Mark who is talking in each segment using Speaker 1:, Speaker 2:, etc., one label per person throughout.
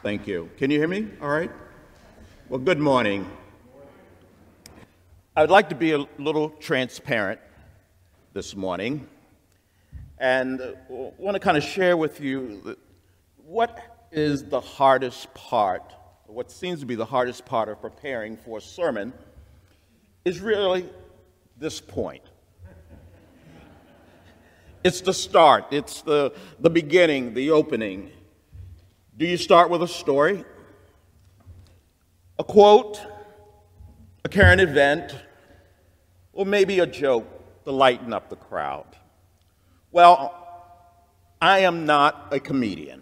Speaker 1: Thank you. Can you hear me? All right. Well, good morning. I'd like to be a little transparent this morning and want to kind of share with you what is the hardest part, what seems to be the hardest part of preparing for a sermon is really this point. It's the start. It's the beginning, the opening. Do you start with a story, a quote, a current event, or maybe a joke to lighten up the crowd? Well, I am not a comedian,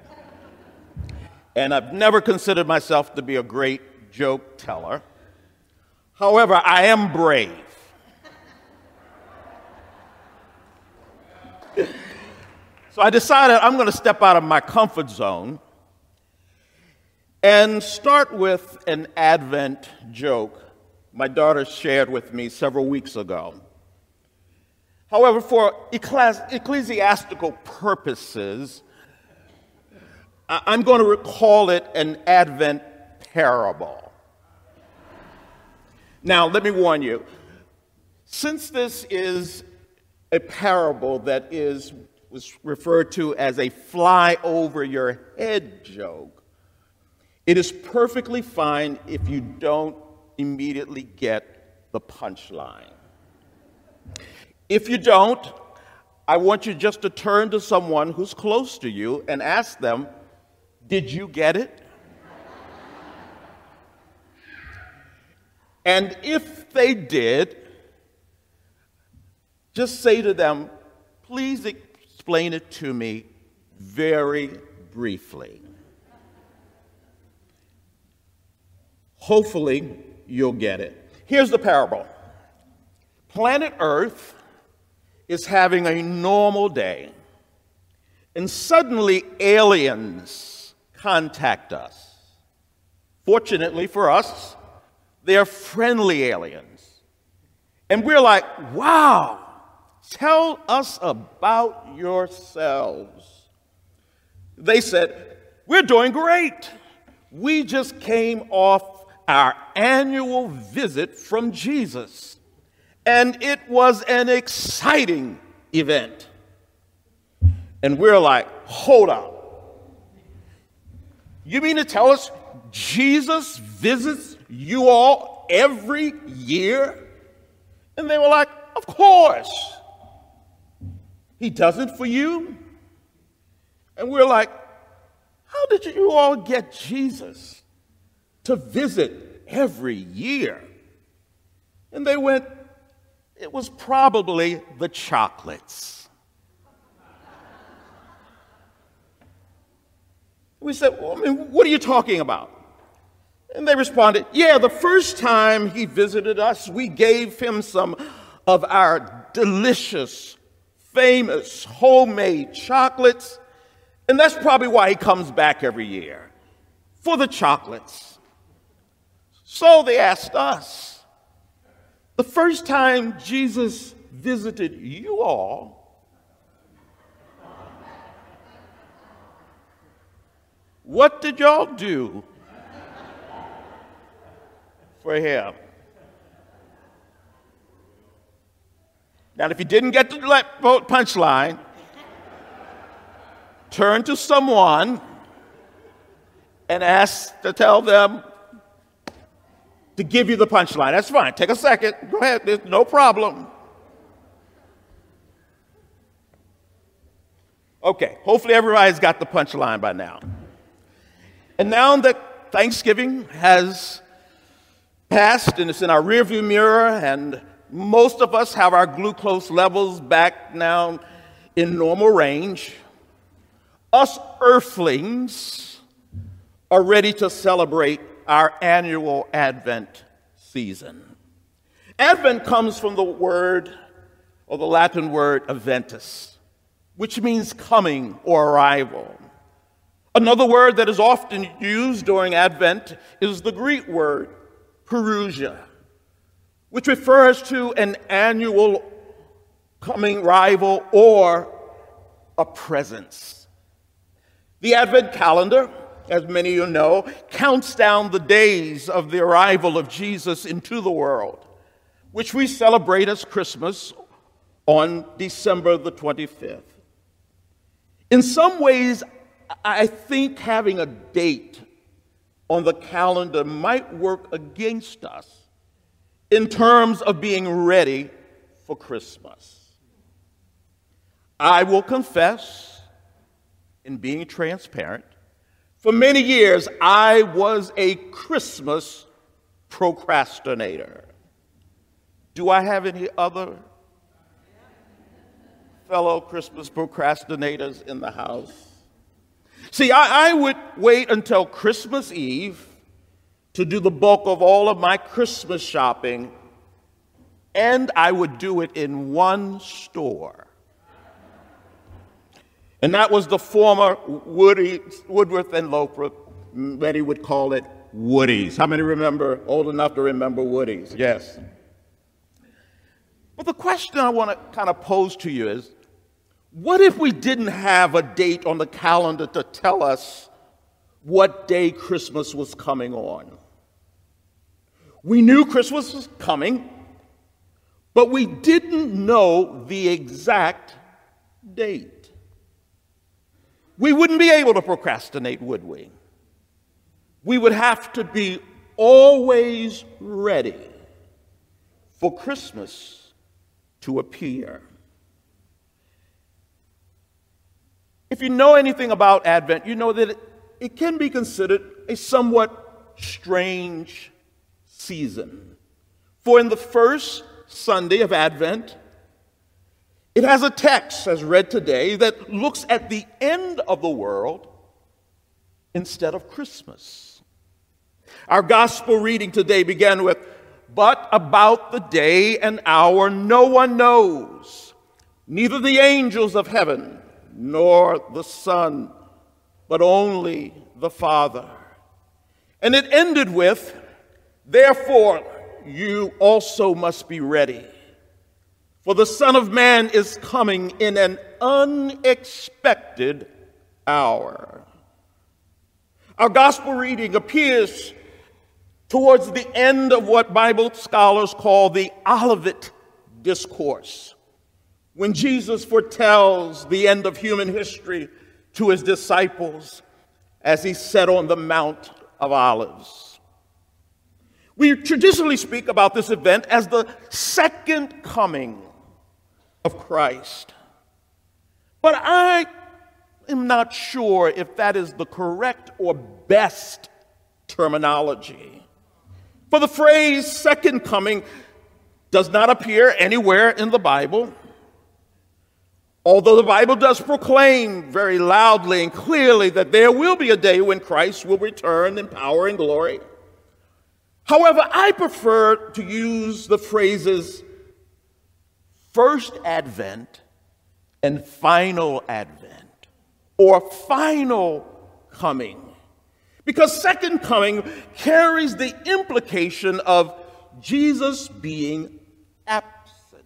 Speaker 1: and I've never considered myself to be a great joke teller. However, I am brave. So I decided I'm going to step out of my comfort zone and start with an Advent joke my daughter shared with me several weeks ago. However, for ecclesiastical purposes, I'm going to recall it an Advent parable. Now, let me warn you, since this is a parable that was referred to as a fly over your head joke, it is perfectly fine if you don't immediately get the punchline. If you don't, I want you just to turn to someone who's close to you and ask them, "Did you get it?" And if they did, just say to them, "Please explain it to me very briefly." Hopefully, you'll get it. Here's the parable. Planet Earth is having a normal day, and suddenly aliens contact us. Fortunately for us, they're friendly aliens. And we're like, "Wow, tell us about yourselves." They said, "We're doing great. We just came off our annual visit from Jesus, and it was an exciting event." And we're like, "Hold up. You mean to tell us Jesus visits you all every year?" And they were like, "Of course. He does it for you." And we're like, "How did you all get Jesus to visit every year?" And they went, "It was probably the chocolates." We said, "Well, what are you talking about?" And they responded, "Yeah, the first time he visited us, we gave him some of our delicious, famous, homemade chocolates, and that's probably why he comes back every year, for the chocolates." So they asked us, "The first time Jesus visited you all, what did y'all do for him?" Now, if you didn't get the punchline, turn to someone and ask to tell them to give you the punchline. That's fine. Take a second. Go ahead. There's no problem. Okay. Hopefully everybody's got the punchline by now. And now that Thanksgiving has passed and it's in our rearview mirror, and most of us have our glucose levels back now in normal range, us earthlings are ready to celebrate our annual Advent season. Advent comes from the word, or the Latin word, adventus, which means coming or arrival. Another word that is often used during Advent is the Greek word, parousia, which refers to an annual coming arrival or a presence. The Advent calendar as many of you know, counts down the days of the arrival of Jesus into the world, which we celebrate as Christmas on December the 25th. In some ways, I think having a date on the calendar might work against us in terms of being ready for Christmas. I will confess, in being transparent, for many years I was a Christmas procrastinator. Do I have any other fellow Christmas procrastinators in the house? See, I would wait until Christmas Eve to do the bulk of all of my Christmas shopping, and I would do it in one store. And that was the former Woodworth and Lathrop. Many would call it Woody's. How many remember, old enough to remember Woody's? Yes. But the question I want to kind of pose to you is, what if we didn't have a date on the calendar to tell us what day Christmas was coming on? We knew Christmas was coming, but we didn't know the exact date. We wouldn't be able to procrastinate, would we? We would have to be always ready for Christmas to appear. If you know anything about Advent, you know that it can be considered a somewhat strange season. For in the first Sunday of Advent, it has a text, as read today, that looks at the end of the world instead of Christmas. Our gospel reading today began with, "But about the day and hour no one knows, neither the angels of heaven nor the Son, but only the Father." And it ended with, "Therefore you also must be ready. For the Son of Man is coming in an unexpected hour." Our gospel reading appears towards the end of what Bible scholars call the Olivet Discourse, when Jesus foretells the end of human history to his disciples as he sat on the Mount of Olives. We traditionally speak about this event as the second coming of Christ. But I am not sure if that is the correct or best terminology. For the phrase second coming does not appear anywhere in the Bible, although the Bible does proclaim very loudly and clearly that there will be a day when Christ will return in power and glory. However, I prefer to use the phrases first advent and final advent, or final coming, because second coming carries the implication of Jesus being absent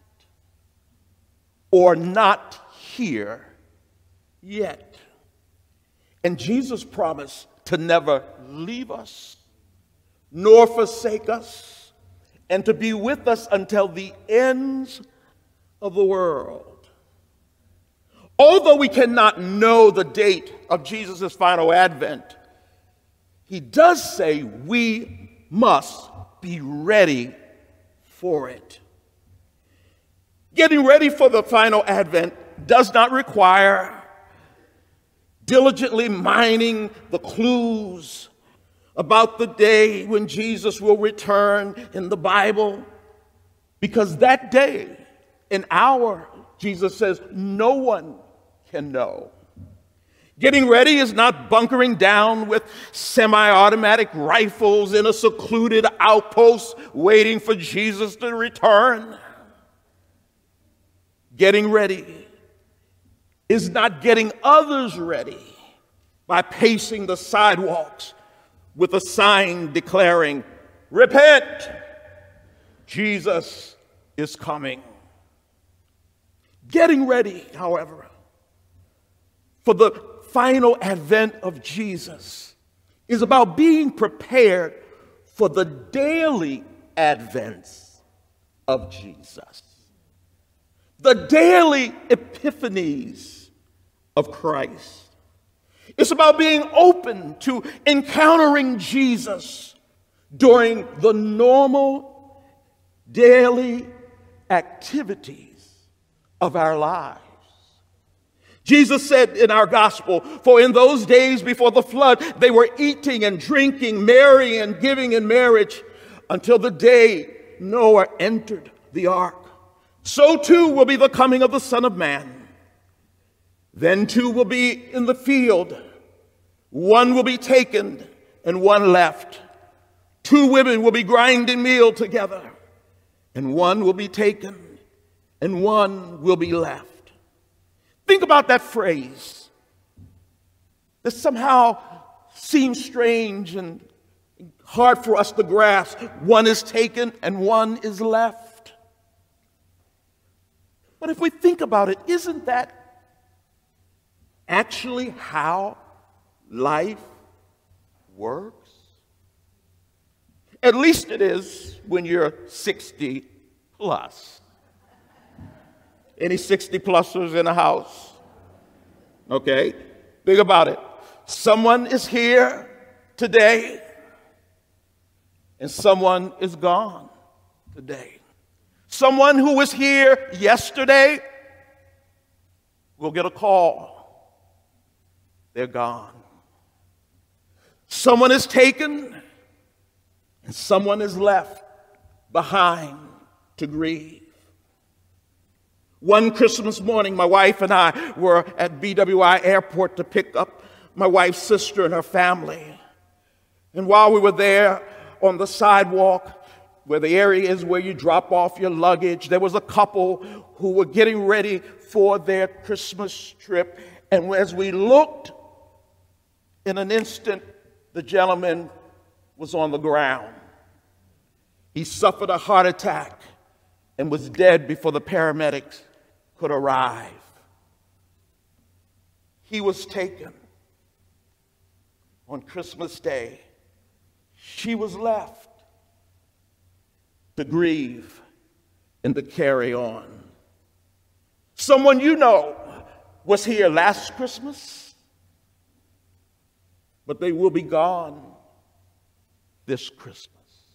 Speaker 1: or not here yet. And Jesus promised to never leave us nor forsake us, and to be with us until the ends of the world. Although we cannot know the date of Jesus' final advent, he does say we must be ready for it. Getting ready for the final advent does not require diligently mining the clues about the day when Jesus will return in the Bible, because that day, an hour, Jesus says, no one can know. Getting ready is not bunkering down with semi-automatic rifles in a secluded outpost waiting for Jesus to return. Getting ready is not getting others ready by pacing the sidewalks with a sign declaring, "Repent, Jesus is coming." Getting ready, however, for the final advent of Jesus is about being prepared for the daily advents of Jesus, the daily epiphanies of Christ. It's about being open to encountering Jesus during the normal daily activities of our lives. Jesus said in our gospel, "For in those days before the flood, they were eating and drinking, marrying and giving in marriage, until the day Noah entered the ark. So too will be the coming of the Son of Man. Then two will be in the field. One will be taken and one left. Two women will be grinding meal together, and one will be taken and one will be left." Think about that phrase that somehow seems strange and hard for us to grasp. One is taken and one is left. But if we think about it, isn't that actually how life works? At least it is when you're 60 plus. Any 60-plussers in the house? Okay, think about it. Someone is here today, and someone is gone today. Someone who was here yesterday will get a call. They're gone. Someone is taken, and someone is left behind to grieve. One Christmas morning, my wife and I were at BWI Airport to pick up my wife's sister and her family. And while we were there on the sidewalk, where the area is where you drop off your luggage, there was a couple who were getting ready for their Christmas trip. And as we looked, in an instant, the gentleman was on the ground. He suffered a heart attack and was dead before the paramedics could arrive. He was taken on Christmas Day. She was left to grieve and to carry on. Someone you know was here last Christmas, but they will be gone this Christmas.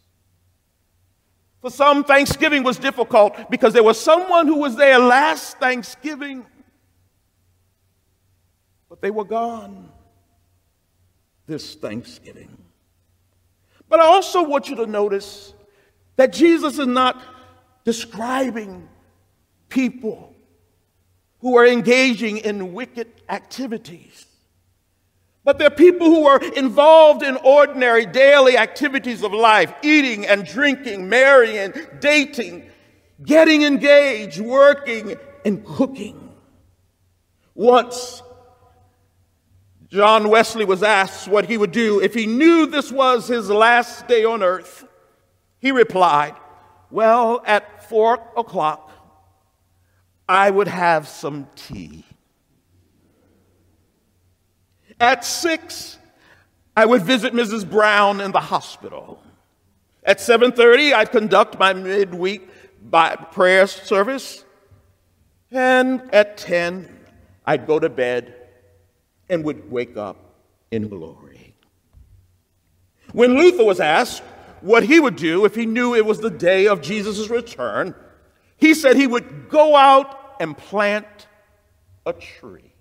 Speaker 1: For some, Thanksgiving was difficult because there was someone who was there last Thanksgiving, but they were gone this Thanksgiving. But I also want you to notice that Jesus is not describing people who are engaging in wicked activities, but they're people who are involved in ordinary daily activities of life: eating and drinking, marrying, dating, getting engaged, working, and cooking. Once, John Wesley was asked what he would do if he knew this was his last day on earth. He replied, "Well, at 4 o'clock, I would have some tea. At 6, I would visit Mrs. Brown in the hospital. At 7:30, I'd conduct my midweek prayer service. And at 10, I'd go to bed and would wake up in glory." When Luther was asked what he would do if he knew it was the day of Jesus' return, he said he would go out and plant a tree.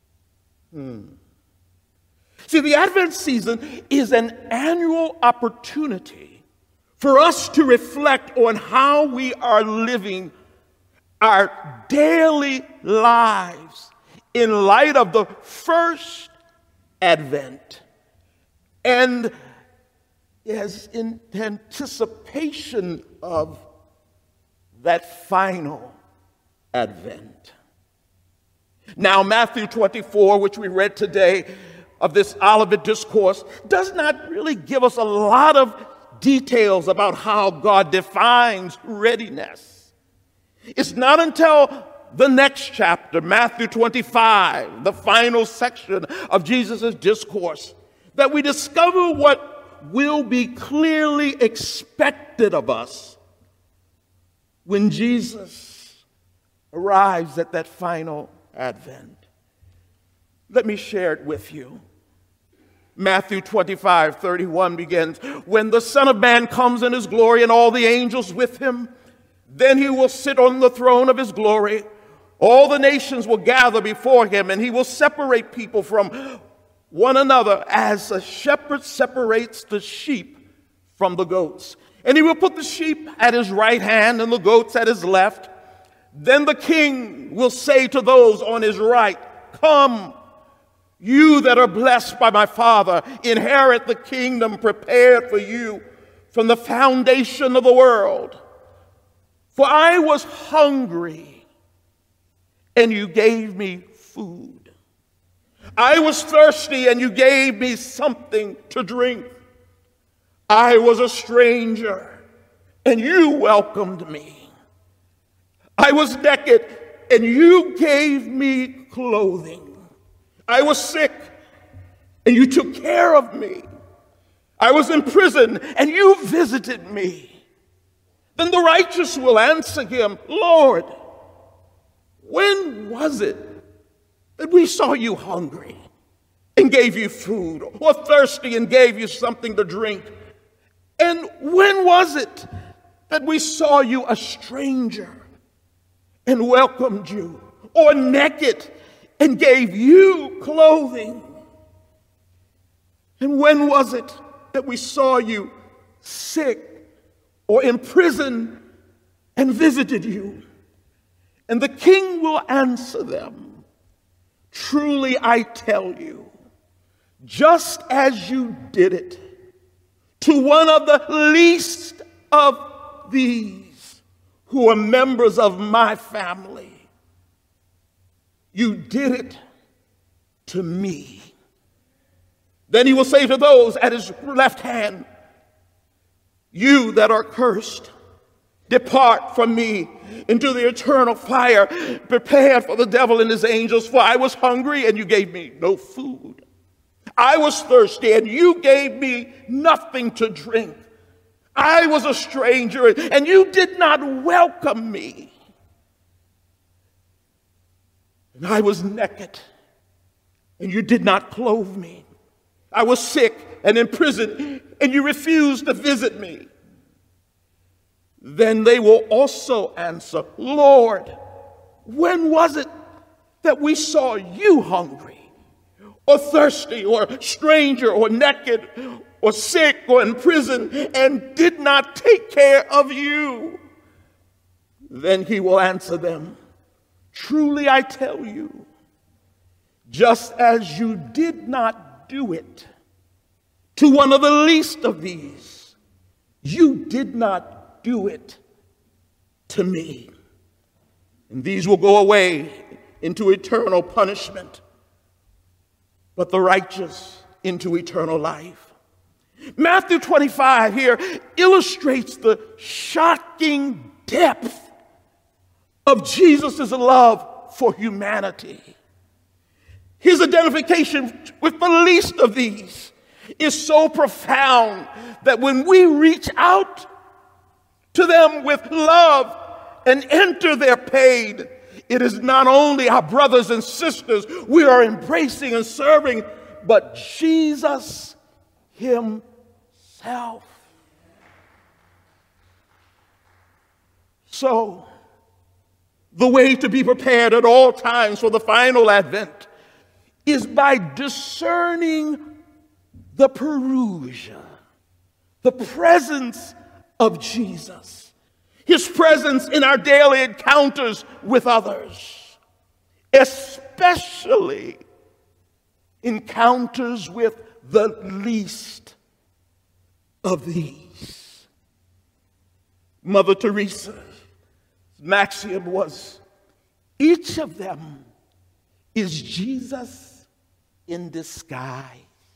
Speaker 1: See, the Advent season is an annual opportunity for us to reflect on how we are living our daily lives in light of the first Advent and as in anticipation of that final Advent. Now, Matthew 24, which we read today, of this Olivet Discourse, does not really give us a lot of details about how God defines readiness. It's not until the next chapter, Matthew 25, the final section of Jesus' discourse, that we discover what will be clearly expected of us when Jesus arrives at that final advent. Let me share it with you. Matthew 25:31 begins, "When the Son of Man comes in his glory and all the angels with him, then he will sit on the throne of his glory. All the nations will gather before him, and he will separate people from one another as a shepherd separates the sheep from the goats. And he will put the sheep at his right hand and the goats at his left. Then the king will say to those on his right, 'Come, you that are blessed by my Father, inherit the kingdom prepared for you from the foundation of the world. For I was hungry, and you gave me food. I was thirsty, and you gave me something to drink. I was a stranger, and you welcomed me. I was naked, and you gave me clothing. I was sick, and you took care of me. I was in prison, and you visited me.' Then the righteous will answer him, 'Lord, when was it that we saw you hungry and gave you food, or thirsty and gave you something to drink? And when was it that we saw you a stranger and welcomed you, or naked and gave you clothing? And when was it that we saw you sick or in prison and visited you?' And the king will answer them, 'Truly I tell you, just as you did it to one of the least of these who are members of my family, you did it to me.' Then he will say to those at his left hand, 'You that are cursed, depart from me into the eternal fire prepared for the devil and his angels. For I was hungry, and you gave me no food. I was thirsty, and you gave me nothing to drink. I was a stranger, and you did not welcome me. And I was naked, and you did not clothe me. I was sick and in prison, and you refused to visit me.' Then they will also answer, 'Lord, when was it that we saw you hungry, or thirsty, or stranger, or naked, or sick, or in prison, and did not take care of you?' Then he will answer them, 'Truly I tell you, just as you did not do it to one of the least of these, you did not do it to me.' And these will go away into eternal punishment, but the righteous into eternal life." Matthew 25 here illustrates the shocking depth of Jesus' love for humanity. His identification with the least of these is so profound that when we reach out to them with love and enter their pain, it is not only our brothers and sisters we are embracing and serving, but Jesus himself. So, the way to be prepared at all times for the final advent is by discerning the parousia, the presence of Jesus, his presence in our daily encounters with others, especially encounters with the least of these. Mother Teresa's maxim was, "Each of them is Jesus in disguise."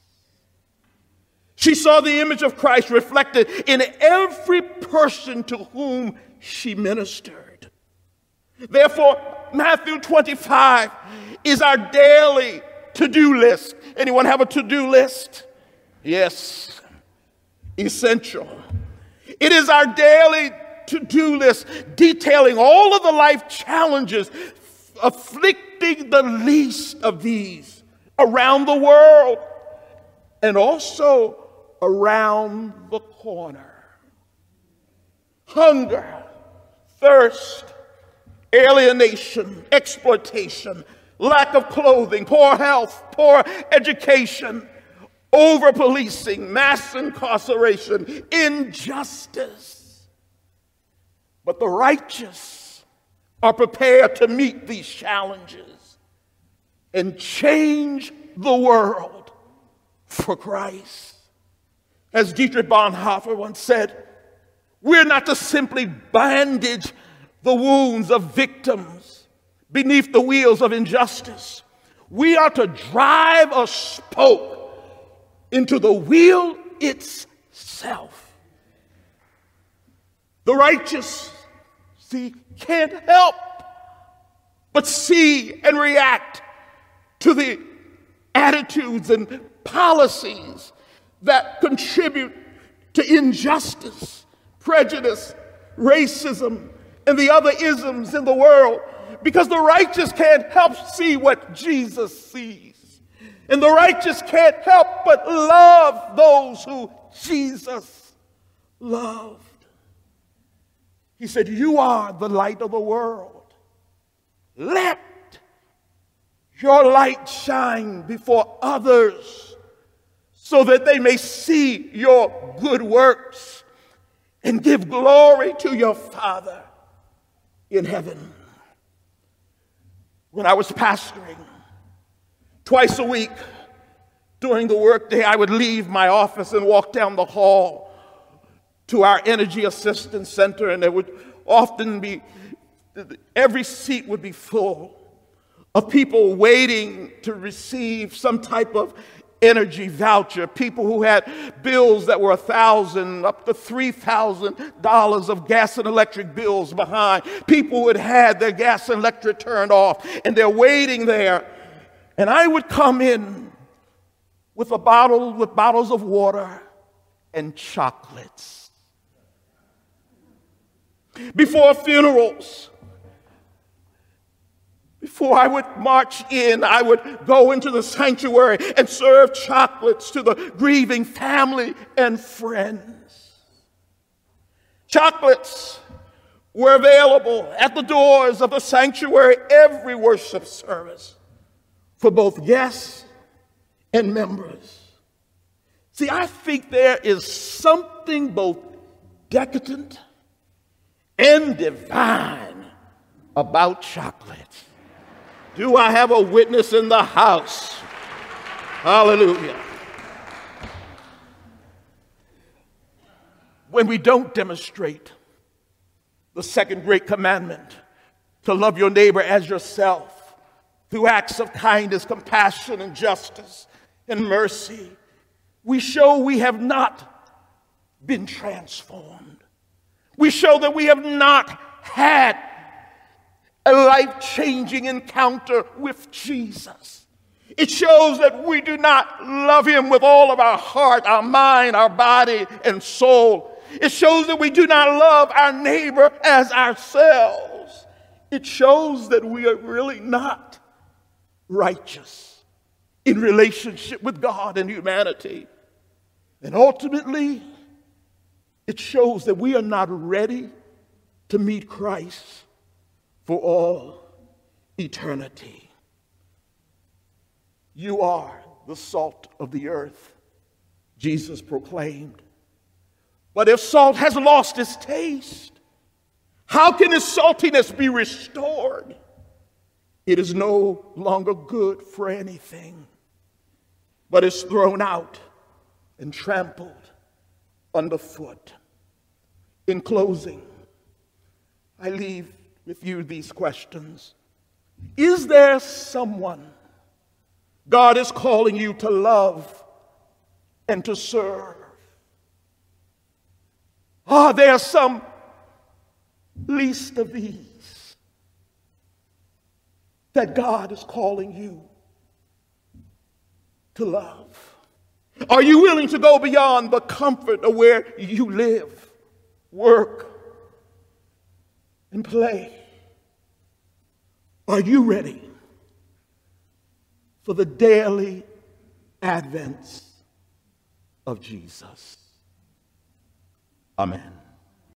Speaker 1: She saw the image of Christ reflected in every person to whom she ministered. Therefore, Matthew 25 is our daily to-do list. Anyone have a to-do list? Yes, essential. It is our daily to-do list detailing all of the life challenges afflicting the least of these around the world and also around the corner. Hunger, thirst, alienation, exploitation, lack of clothing, poor health, poor education, over-policing, mass incarceration, injustice. But the righteous are prepared to meet these challenges and change the world for Christ. As Dietrich Bonhoeffer once said, we're not to simply bandage the wounds of victims beneath the wheels of injustice. We are to drive a spoke into the wheel itself. The righteous, can't help but see and react to the attitudes and policies that contribute to injustice, prejudice, racism, and the other isms in the world, because the righteous can't help see what Jesus sees. And the righteous can't help but love those who Jesus loved. He said, you are the light of the world. Let your light shine before others so that they may see your good works and give glory to your Father in heaven. When I was pastoring, twice a week during the workday, I would leave my office and walk down the hall to our Energy Assistance Center, and there would often be, every seat would be full of people waiting to receive some type of energy voucher, people who had bills that were $1,000 up to $3,000 of gas and electric bills behind, people who had had their gas and electric turned off, and they're waiting there. And I would come in with bottles of water and chocolates. Before funerals, before I would march in, I would go into the sanctuary and serve chocolates to the grieving family and friends. Chocolates were available at the doors of the sanctuary every worship service for both guests and members. See, I think there is something both decadent and divine about chocolate. Do I have a witness in the house? Hallelujah. When we don't demonstrate the second great commandment, to love your neighbor as yourself, through acts of kindness, compassion, and justice, and mercy, we show we have not been transformed. We show that we have not had a life-changing encounter with Jesus. It shows that we do not love him with all of our heart, our mind, our body, and soul. It shows that we do not love our neighbor as ourselves. It shows that we are really not righteous in relationship with God and humanity. And ultimately, it shows that we are not ready to meet Christ for all eternity. You are the salt of the earth, Jesus proclaimed. But if salt has lost its taste, how can its saltiness be restored? It is no longer good for anything, but is thrown out and trampled underfoot. In closing, I leave with you these questions. Is there someone God is calling you to love and to serve? Are there some least of these that God is calling you to love? Are you willing to go beyond the comfort of where you live, work, and play? Are you ready for the daily advents of Jesus? Amen.